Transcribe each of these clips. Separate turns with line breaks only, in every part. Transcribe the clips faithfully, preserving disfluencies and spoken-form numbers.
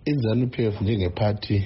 iZANU-P F njengephathi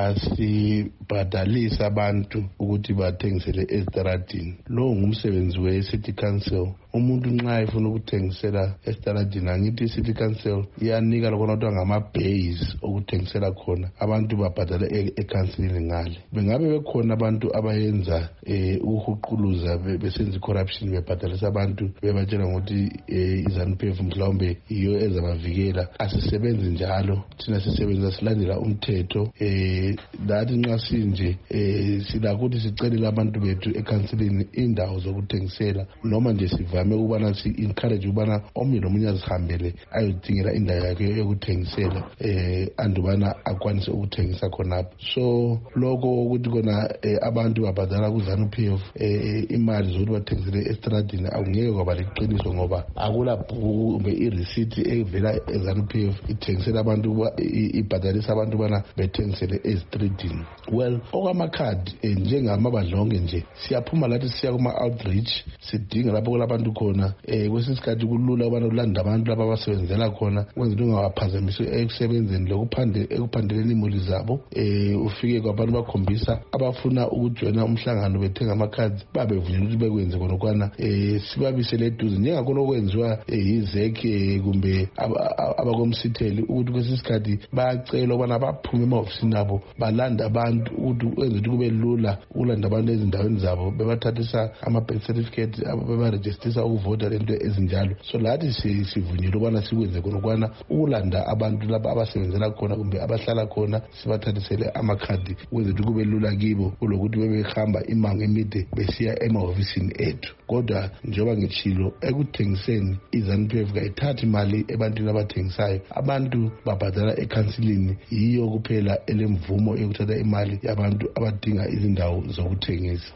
asibhadalisa abantu ukuthi bathengisele ezitaradini. Lo ngumsebenzi we-City Council. Umuntu nxa efuna ukuthengisela esitaradini, angithi i-City Council iyanika lokho kuthiwa ngama-base okuthengisela khona, abantu babhadala ekhansilini ngale. Bengabe bekhona abantu abayenza eh uhuquluza besenza i-corruption bebhadalisa abantu bebatshela ngokuthi iZANU-P F mhlawumbe iyo ezabavikela. Asisebenzi njalo, thina sisebenza silandela umthetho. eh lathi nxa sinje eh silakho ukuthi sicelele abantu bethu ekhansilini indawo zokuthengisela, noma nje sivame ukubana si-encourage ukubana omunye nomunye azihambele ayodingela indawo yakhe yokuthengisela eh andubana akwanise ukuthengisa khonapho. So lokho ukuthi kona abantu babhadala kuZANU-P F eh imali zokuthi bathengisele estradini akungeke kwaba liqiniso, ngoba akula bhuku kumbe i-receipt evela eZANU-P F ithengisela abantu ibhadalisa abantu bana bethengisele ezitradini. Well, okwamakhadi njengamabadlonge nje siyaphuma lathi siya kuma-outreach sidinga lapho kulabantu khona. eh kwesinye isikhathi kulula ukubana ulanda abantu laba abasebenzela khona kwenza ukuthi ungawaphazamisi ekusebenzeni ekuphandeleni imuli zabo. eh ufike kwabantu bakhombisa abafuna ukujoyina umhlangano bethenga amakhadi babevunyelwa ukuthi bekwenze khonokwana. eh sibabisele eduze njengakhona okwenziwa yizekhe kumbe abakomsitheli ukuthi kwesinye isikhathi bayacela ukubana baphume emahofisini abo balanda abantu ukuthi wenze ukuthi kube lula ukulanda abantu ezindaweni zabo bebathathisa ama-birth certificate bebarejistisa ukuvota lento ezinjalo. So lathi sivunyelwe ukubana sikwenze khonokwana ukulanda abantu laba abasebenzela khona kumbe abahlala khona sibathathisele amakhadi kwenze ukuthi kube lula kibo kulokuthi bebehamba imango emide besiya emahofisini ethu. Kodwa njengoba ngitshilo ekuthengiseni iZANU-P F kayithathi imali ebantwini abathengisayo. Abantu babhadala ekhansilini, yiyo kuphela elemvumo yokuthatha imali yabantu abadinga izindawo zokuthengisa.